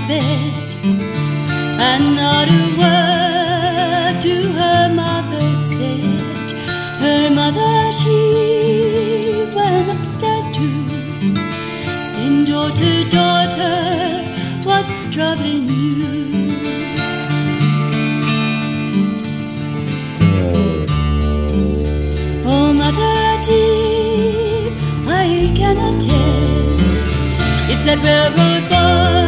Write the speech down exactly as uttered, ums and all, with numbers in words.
bed, and not a word to her mother said. Her mother, she went upstairs to sing, daughter, daughter, what's troubling you? Oh, mother dear, I cannot tell. It's that railroad boy